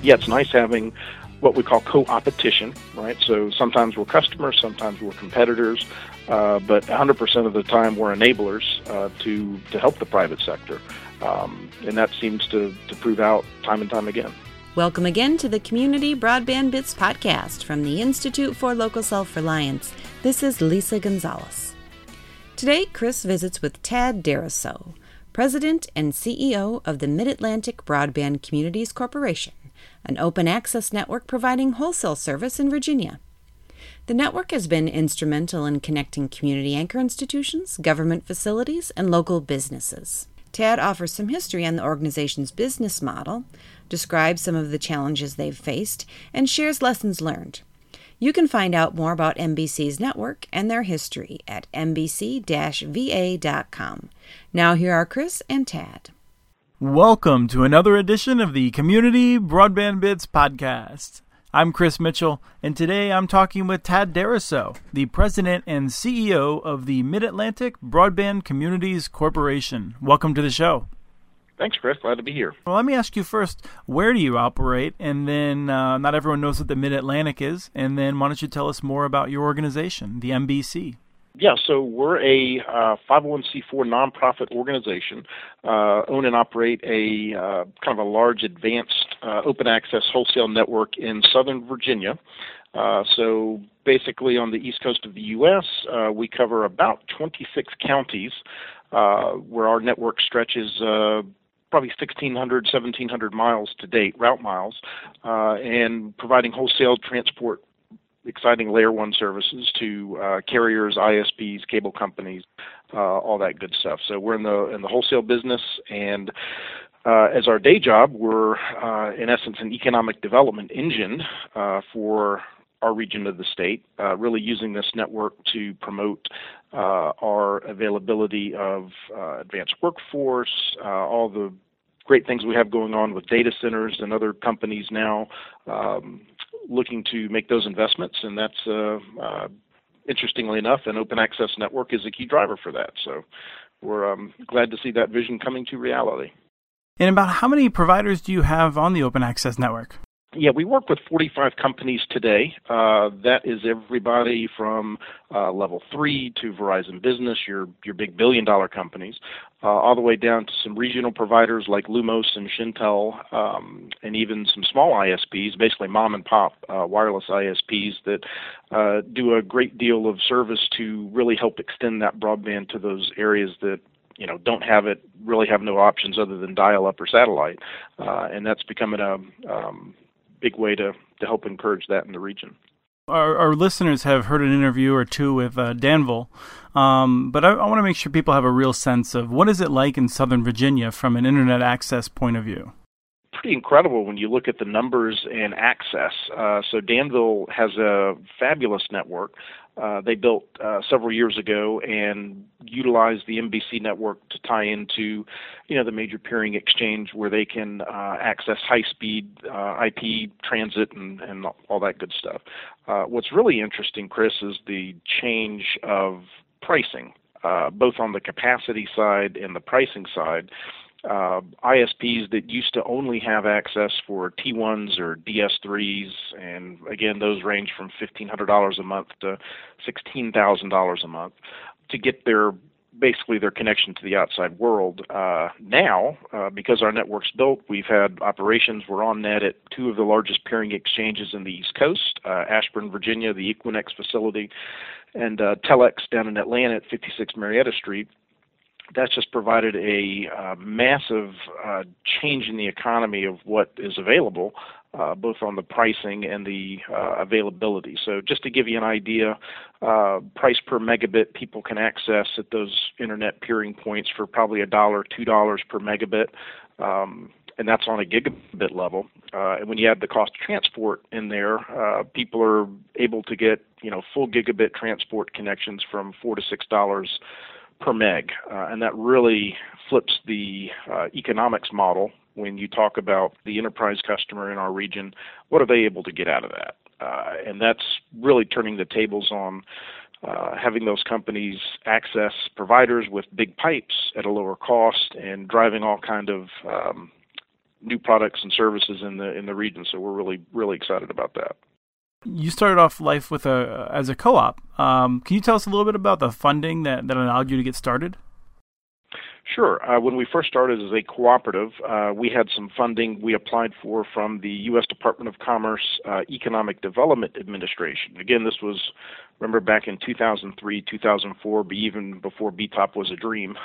yeah, it's nice having what we call co-opetition, right? So sometimes we're customers, sometimes we're competitors, but 100% of the time we're enablers to help the private sector. And that seems to prove out time and time again. Welcome again to the Community Broadband Bits podcast from the Institute for Local Self-Reliance. This is Lisa Gonzalez. Today, Chris visits with Tad Daraso, President and CEO of the Mid-Atlantic Broadband Communities Corporation, an open access network providing wholesale service in Virginia. The network has been instrumental in connecting community anchor institutions, government facilities, and local businesses. Tad offers some history on the organization's business model, describes some of the challenges they've faced, and shares lessons learned. You can find out more about MBC's network and their history at mbc-va.com. Now here are Chris and Tad. Welcome to another edition of the Community Broadband Bits podcast. I'm Chris Mitchell, and today I'm talking with Tad Daraso, the President and CEO of the Mid-Atlantic Broadband Communities Corporation. Welcome to the show. Thanks, Chris. Glad to be here. Well, let me ask you first, where do you operate? And then not everyone knows what the Mid-Atlantic is. And then why don't you tell us more about your organization, the MBC? Yeah, so we're a 501c4 nonprofit organization, own and operate a kind of a large advanced open access wholesale network in Southern Virginia. So basically on the east coast of the U.S., we cover about 26 counties where our network stretches probably 1,600, 1,700 miles to date, route miles, and providing wholesale transport exciting layer one services to carriers, ISPs, cable companies, all that good stuff. So we're in the wholesale business, and as our day job, we're in essence an economic development engine for our region of the state, really using this network to promote our availability of advanced workforce, all the great things we have going on with data centers and other companies now looking to make those investments, and that's interestingly enough, an open access network is a key driver for that. So we're glad to see that vision coming to reality. And about how many providers do you have on the open access network? Yeah, we work with 45 companies today. That is everybody from level 3 to Verizon Business, your big billion-dollar companies, all the way down to some regional providers like Lumos and Shintel, and even some small ISPs, basically mom-and-pop wireless ISPs that do a great deal of service to really help extend that broadband to those areas that don't have it, really have no options other than dial-up or satellite, and that's becoming a big way to help encourage that in the region. Our listeners have heard an interview or two with Danville, but I want to make sure people have a real sense of what is it like in Southern Virginia from an internet access point of view. Pretty incredible when you look at the numbers and access. So Danville has a fabulous network. They built several years ago and utilized the MBC network to tie into, the major peering exchange where they can access high-speed IP transit and all that good stuff. What's really interesting, Chris, is the change of pricing, both on the capacity side and the pricing side. ISPs that used to only have access for T1s or DS3s, and again, those range from $1,500 a month to $16,000 a month to get basically their connection to the outside world. Now, because our network's built, we've had operations. We're on net at two of the largest peering exchanges in the East Coast, Ashburn, Virginia, the Equinix facility, and Telex down in Atlanta at 56 Marietta Street. That's just provided a massive change in the economy of what is available, both on the pricing and the availability. So just to give you an idea, price per megabit people can access at those internet peering points for probably $1, $2 per megabit, and that's on a gigabit level. And when you add the cost of transport in there, people are able to get full gigabit transport connections from $4 to $6 per meg, and that really flips the economics model when you talk about the enterprise customer in our region. What are they able to get out of that? And that's really turning the tables on having those companies access providers with big pipes at a lower cost and driving all kind of new products and services in the region. So we're really excited about that. You started off life as a co-op. Can you tell us a little bit about the funding that allowed you to get started? Sure. When we first started as a cooperative, we had some funding we applied for from the U.S. Department of Commerce Economic Development Administration. Again, this was, remember, back in 2003, 2004, even before BTOP was a dream.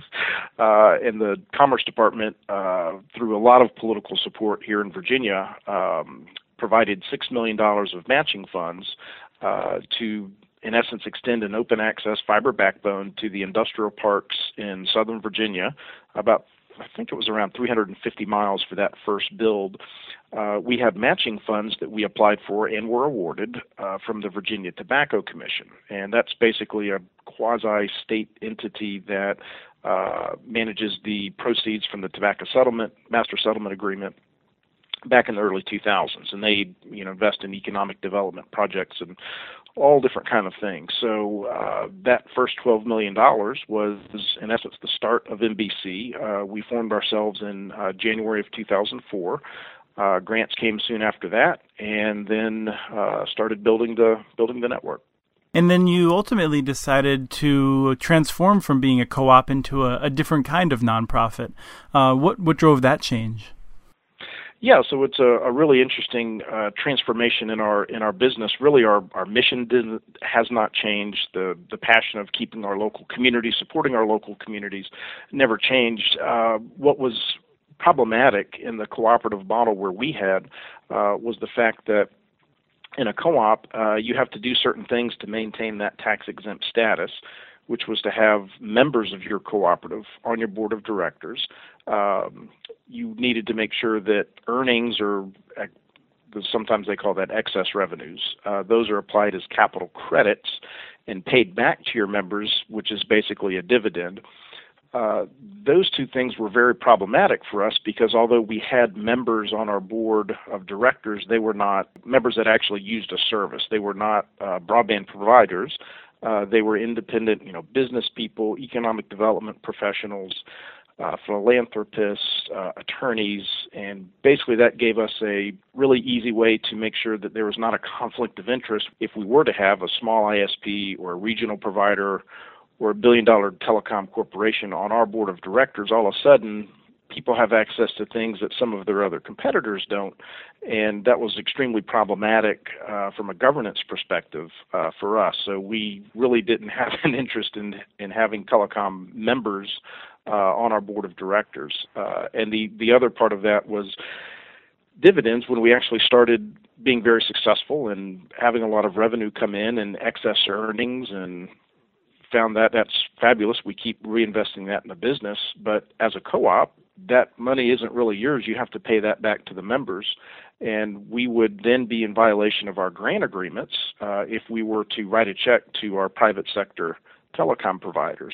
And the Commerce Department, through a lot of political support here in Virginia, provided $6 million of matching funds to, in essence, extend an open access fiber backbone to the industrial parks in Southern Virginia, about, I think it was around 350 miles for that first build. We had matching funds that we applied for and were awarded from the Virginia Tobacco Commission. And that's basically a quasi-state entity that manages the proceeds from the tobacco master settlement agreement back in the early 2000s, and they invest in economic development projects and all different kind of things. So that first $12 million was, in essence, the start of MBC. We formed ourselves in January of 2004. Grants came soon after that, and then started building the network. And then you ultimately decided to transform from being a co-op into a different kind of nonprofit. What drove that change? Yeah, so it's a really interesting transformation in our business. Really, our mission has not changed. The passion of keeping our local communities, supporting our local communities, never changed. What was problematic in the cooperative model where we had was the fact that in a co-op, you have to do certain things to maintain that tax-exempt status, which was to have members of your cooperative on your board of directors. You needed to make sure that earnings, or sometimes they call that excess revenues, those are applied as capital credits and paid back to your members, which is basically a dividend. Those two things were very problematic for us because although we had members on our board of directors, they were not members that actually used a service. They were not broadband providers. They were independent, business people, economic development professionals, philanthropists, attorneys, and basically that gave us a really easy way to make sure that there was not a conflict of interest if we were to have a small ISP or a regional provider or a billion-dollar telecom corporation on our board of directors. All of a sudden, people have access to things that some of their other competitors don't, and that was extremely problematic from a governance perspective for us. So we really didn't have an interest in having telecom members on our board of directors. And the other part of that was dividends. When we actually started being very successful and having a lot of revenue come in and excess earnings, and found that that's fabulous. We keep reinvesting that in the business. But as a co-op, that money isn't really yours. You have to pay that back to the members. And we would then be in violation of our grant agreements if we were to write a check to our private sector telecom providers,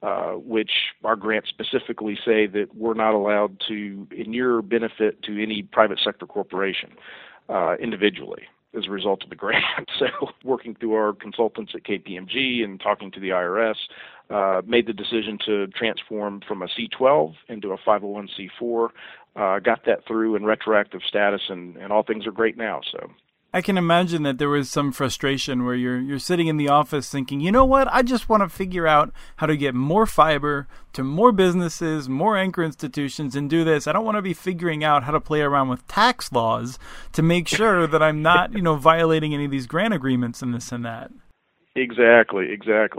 which our grants specifically say that we're not allowed to inure benefit to any private sector corporation individually as a result of the grant. So working through our consultants at KPMG and talking to the IRS, made the decision to transform from a C12 into a 501c4, got that through in retroactive status, and all things are great now. So I can imagine that there was some frustration where you're sitting in the office thinking, you know what, I just want to figure out how to get more fiber to more businesses, more anchor institutions, and do this. I don't want to be figuring out how to play around with tax laws to make sure that I'm not, violating any of these grant agreements and this and that. Exactly.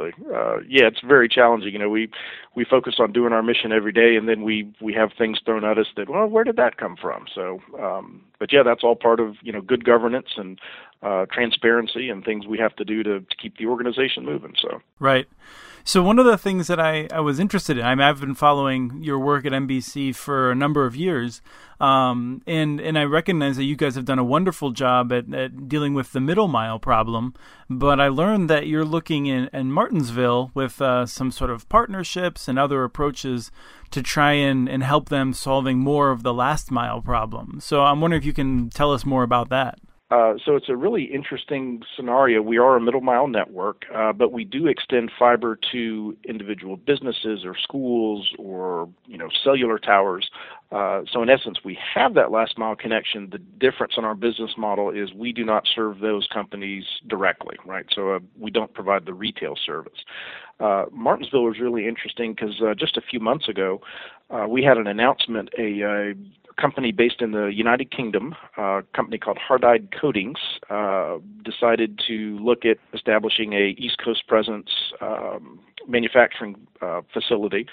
Yeah, it's very challenging. We focus on doing our mission every day, and then we have things thrown at us that, well, where did that come from? So, but yeah, that's all part of good governance and transparency and things we have to do to keep the organization moving. So right. So one of the things that I was interested in, I've been following your work at NBC for a number of years, and I recognize that you guys have done a wonderful job at dealing with the middle mile problem, but I learned that you're looking in Martinsville with some sort of partnerships and other approaches to try and help them solving more of the last mile problem. So I'm wondering if you can tell us more about that. So it's a really interesting scenario. We are a middle mile network, but we do extend fiber to individual businesses or schools or cellular towers. So in essence, we have that last mile connection. The difference in our business model is we do not serve those companies directly, right? So we don't provide the retail service. Martinsville was really interesting because just a few months ago, we had an announcement. A company based in the United Kingdom, a company called Hard-Eyed Coatings, decided to look at establishing a East Coast presence manufacturing facility,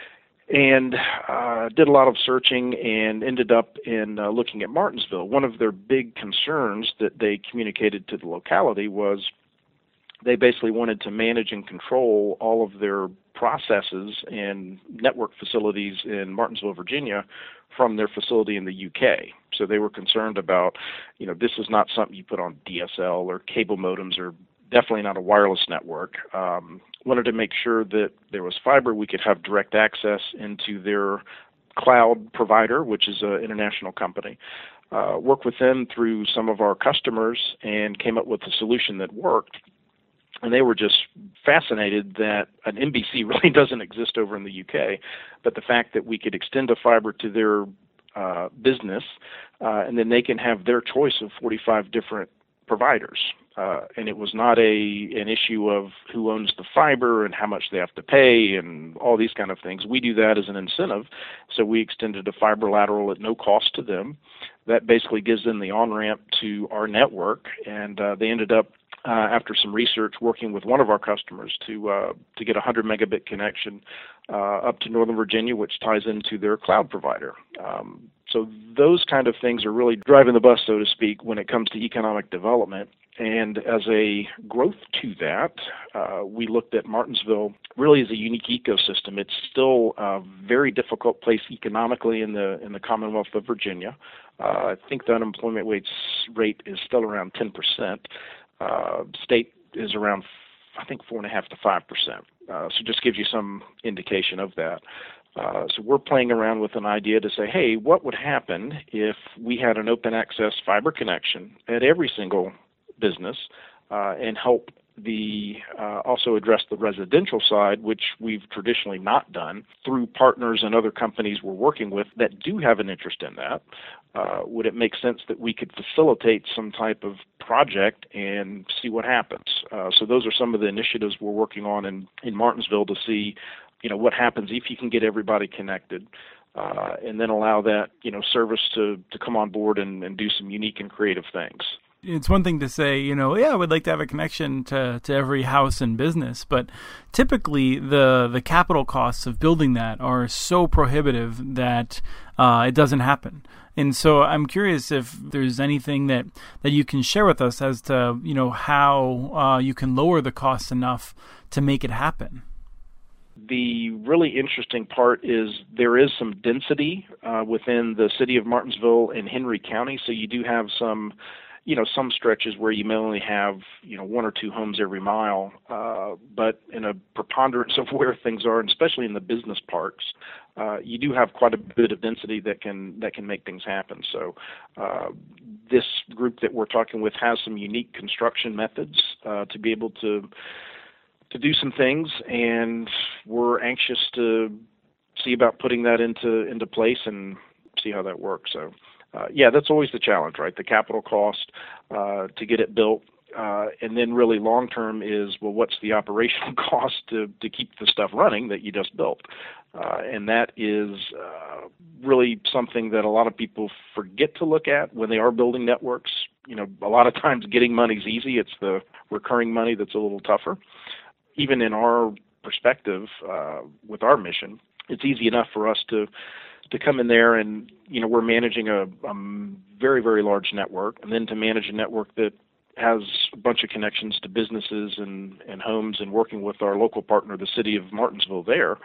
and did a lot of searching and ended up in looking at Martinsville. One of their big concerns that they communicated to the locality was they basically wanted to manage and control all of their processes and network facilities in Martinsville, Virginia, from their facility in the UK. So they were concerned about, this is not something you put on DSL or cable modems, or definitely not a wireless network. Wanted to make sure that there was fiber. We could have direct access into their cloud provider, which is an international company. Work with them through some of our customers and came up with a solution that worked. And they were just fascinated that an NBC really doesn't exist over in the UK, but the fact that we could extend a fiber to their business, and then they can have their choice of 45 different providers. And it was not an issue of who owns the fiber and how much they have to pay and all these kind of things. We do that as an incentive. So we extended a fiber lateral at no cost to them. That basically gives them the on-ramp to our network, and they ended up, after some research, working with one of our customers to get a 100 megabit connection up to Northern Virginia, which ties into their cloud provider. So those kind of things are really driving the bus, so to speak, when it comes to economic development. And as a growth to that, we looked at Martinsville really as a unique ecosystem. It's still a very difficult place economically in the Commonwealth of Virginia. I think the unemployment rate is still around 10%. State is around, I think, 4.5% to 5%. So just gives you some indication of that. So we're playing around with an idea to say, hey, what would happen if we had an open access fiber connection at every single business and help also address the residential side, which we've traditionally not done, through partners and other companies we're working with that do have an interest in that. Would it make sense that we could facilitate some type of project and see what happens? So those are some of the initiatives we're working on in Martinsville to see, what happens if you can get everybody connected, and then allow that, service to come on board and do some unique and creative things. It's one thing to say, I would like to have a connection to every house and business, but typically the capital costs of building that are so prohibitive that it doesn't happen. And so I'm curious if there's anything that you can share with us as to, how you can lower the costs enough to make it happen. The really interesting part is there is some density within the city of Martinsville and Henry County, so you do have some stretches where you may only have, one or two homes every mile, but in a preponderance of where things are, and especially in the business parks, you do have quite a bit of density that can make things happen. So this group that we're talking with has some unique construction methods to be able to do some things, and we're anxious to see about putting that into place and see how that works. So. That's always the challenge, right? The capital cost to get it built, and then really long term is, well, what's the operational cost to keep the stuff running that you just built? And that is really something that a lot of people forget to look at when they are building networks. A lot of times getting money's easy. It's the recurring money that's a little tougher. Even in our perspective, with our mission, it's easy enough for us to come in there and, we're managing a very, very large network, and then to manage a network that has a bunch of connections to businesses and homes, and working with our local partner, the city of Martinsville there,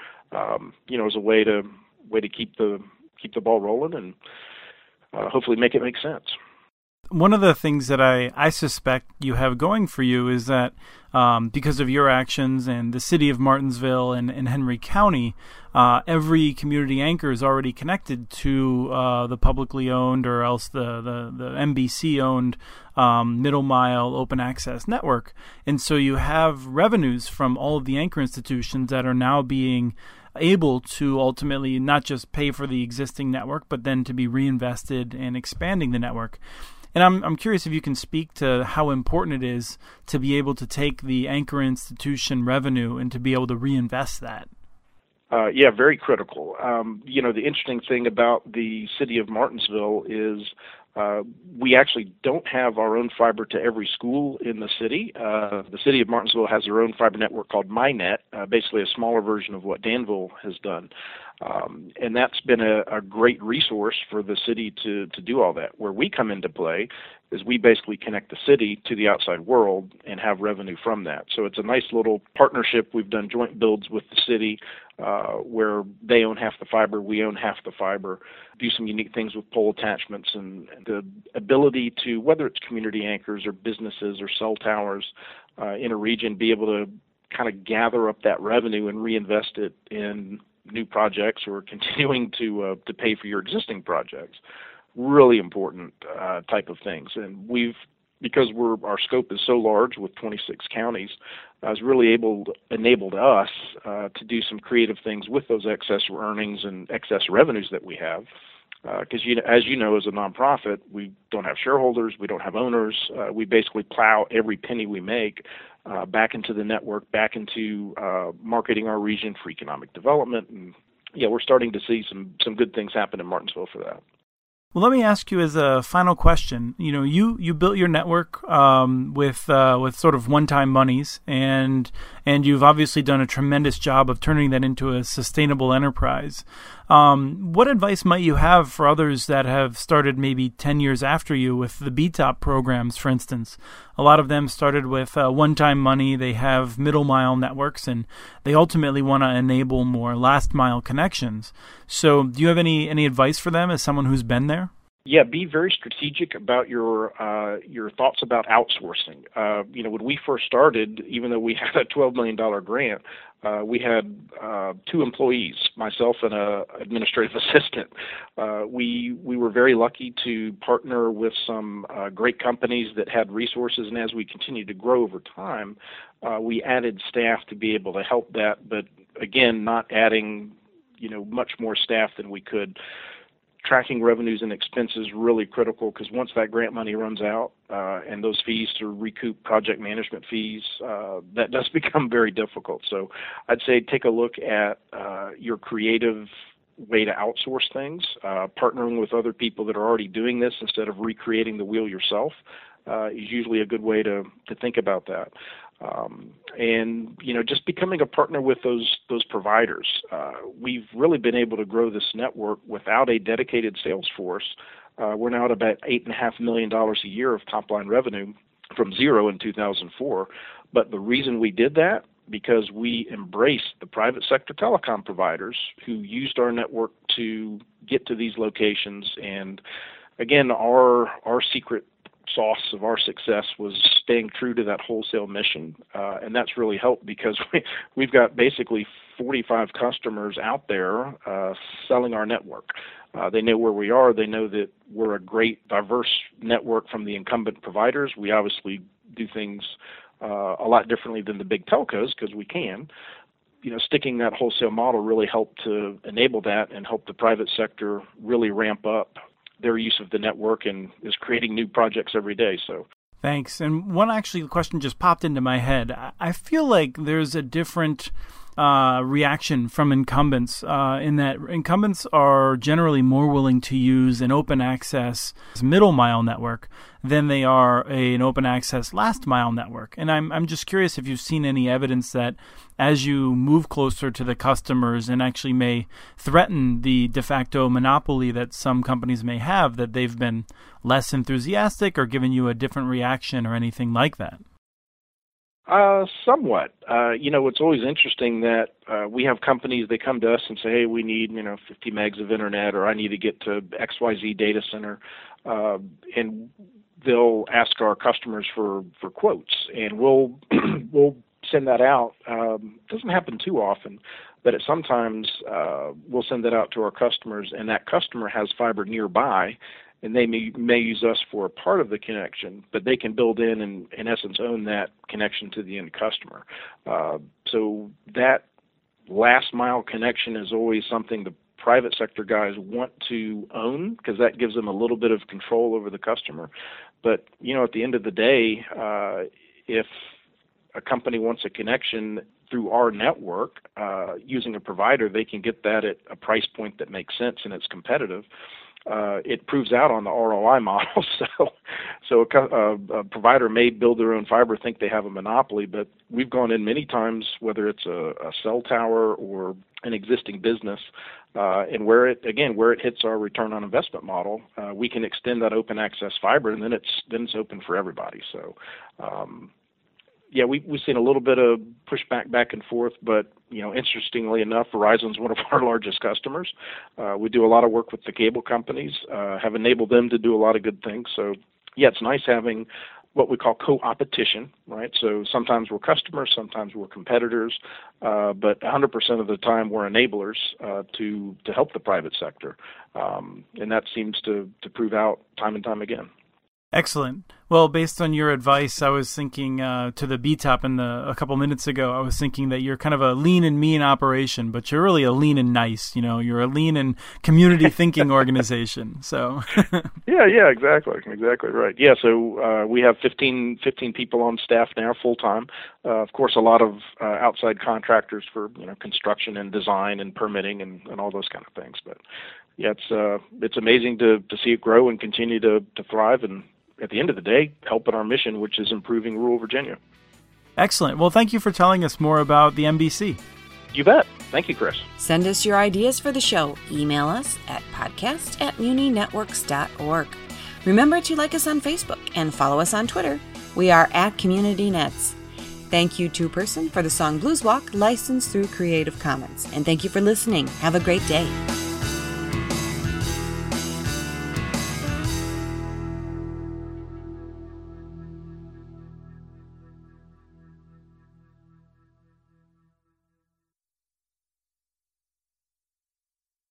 as a way to keep the ball rolling and hopefully make it make sense. One of the things that I suspect you have going for you is that because of your actions and the city of Martinsville and Henry County, every community anchor is already connected to the publicly owned or else the NBC-owned Middle Mile Open Access Network. And so you have revenues from all of the anchor institutions that are now being able to ultimately not just pay for the existing network, but then to be reinvested in expanding the network. And I'm curious if you can speak to how important it is to be able to take the anchor institution revenue and to be able to reinvest that. Yeah, very critical. The interesting thing about the city of Martinsville is we actually don't have our own fiber to every school in the city. The city of Martinsville has their own fiber network called MyNet, basically a smaller version of what Danville has done. And that's been a great resource for the city to do all that. Where we come into play is we basically connect the city to the outside world and have revenue from that. So it's a nice little partnership. We've done joint builds with the city where they own half the fiber, we own half the fiber, do some unique things with pole attachments and the ability to, whether it's community anchors or businesses or cell towers in a region, be able to kind of gather up that revenue and reinvest it in new projects or continuing to pay for your existing projects. Really important type of things. And because our scope is so large with 26 counties, has really enabled us to do some creative things with those excess earnings and excess revenues that we have. Because as you know, as a nonprofit, we don't have shareholders, we don't have owners. We basically plow every penny we make back into the network, back into marketing our region for economic development, and we're starting to see some good things happen in Martinsville for that. Well, let me ask you as a final question. You built your network with sort of one-time monies, and you've obviously done a tremendous job of turning that into a sustainable enterprise. What advice might you have for others that have started maybe 10 years after you with the BTOP programs, for instance? A lot of them started with one-time money. They have middle-mile networks, and they ultimately want to enable more last-mile connections. So do you have any advice for them as someone who's been there? Yeah, be very strategic about your thoughts about outsourcing. When we first started, even though we had a $12 million grant, we had 2 employees, myself and an administrative assistant. We were very lucky to partner with some great companies that had resources, and as we continued to grow over time, we added staff to be able to help that, but again, not adding much more staff than we could. Tracking revenues and expenses really critical, because once that grant money runs out and those fees to recoup project management fees, that does become very difficult. So I'd say take a look at your creative way to outsource things, partnering with other people that are already doing this instead of recreating the wheel yourself is usually a good way to think about that. And just becoming a partner with those providers. We've really been able to grow this network without a dedicated sales force. We're now at about $8.5 million a year of top line revenue from zero in 2004. But the reason we did that, because we embraced the private sector telecom providers who used our network to get to these locations. And again, our secret sauce of our success was staying true to that wholesale mission, and that's really helped because we've got basically 45 customers out there selling our network. They know where we are. They know that we're a great, diverse network from the incumbent providers. We obviously do things a lot differently than the big telcos because we can. Sticking that wholesale model really helped to enable that and help the private sector really ramp up their use of the network and is creating new projects every day. So, thanks. And one question just popped into my head. I feel like there's a different reaction from incumbents in that incumbents are generally more willing to use an open access middle mile network than they are an open access last mile network. And I'm just curious if you've seen any evidence that as you move closer to the customers and actually may threaten the de facto monopoly that some companies may have, that they've been less enthusiastic or given you a different reaction or anything like that. Somewhat. It's always interesting that we have companies, they come to us and say, hey, we need, 50 megs of internet, or I need to get to XYZ data center. And they'll ask our customers for quotes, and we'll send that out. Doesn't happen too often, but sometimes we'll send that out to our customers, and that customer has fiber nearby, and they may use us for a part of the connection, but they can build in essence, own that connection to the end customer. So that last mile connection is always something the private sector guys want to own, because that gives them a little bit of control over the customer. But, at the end of the day, if a company wants a connection through our network using a provider, they can get that at a price point that makes sense and it's competitive. It proves out on the ROI model. So a provider may build their own fiber, think they have a monopoly, but we've gone in many times, whether it's a cell tower or an existing business, and where it hits our return on investment model, we can extend that open access fiber, and then it's open for everybody. So. We've seen a little bit of pushback back and forth, but interestingly enough, Verizon's one of our largest customers. We do a lot of work with the cable companies, have enabled them to do a lot of good things. So it's nice having what we call co-opetition, right? So sometimes we're customers, sometimes we're competitors, but 100% of the time we're enablers to help the private sector, and that seems to prove out time and time again. Excellent. Well, based on your advice, I was thinking to the B-Top a couple minutes ago, I was thinking that you're kind of a lean and mean operation, but you're really a lean and nice. You're a lean and community thinking organization. So. Yeah, exactly right. Yeah, so we have 15 people on staff now, full time. Of course, a lot of outside contractors for construction and design and permitting and all those kind of things. But yeah, it's amazing to see it grow and continue to thrive, and at the end of the day, helping our mission, which is improving rural Virginia. Excellent. Well, thank you for telling us more about the MBC. You bet. Thank you, Chris. Send us your ideas for the show. Email us at podcast@muninetworks.org. Remember to like us on Facebook and follow us on Twitter. We are @CommunityNets. Thank you to Person for the song Blues Walk, licensed through Creative Commons. And thank you for listening. Have a great day.